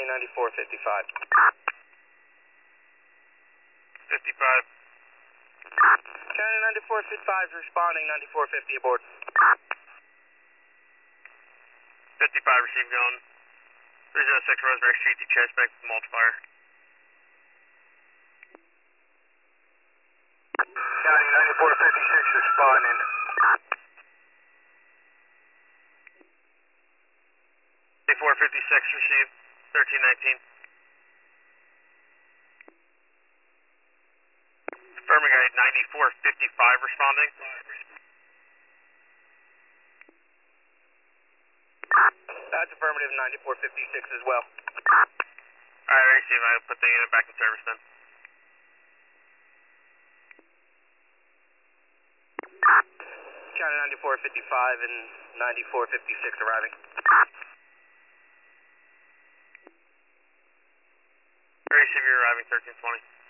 County 9455. 55. County 9455 is responding, 9450 aboard. 55 received going. 306 Rosemary Street to Chesapeake with multiplier. County 9456 responding. 456 received, 1319. Confirming I 9455 responding. That's affirmative, 9456 as well. Alright, I receive. I'll put the unit back in service then. County 9455 and 9456 arriving. I receive. You're arriving 1320.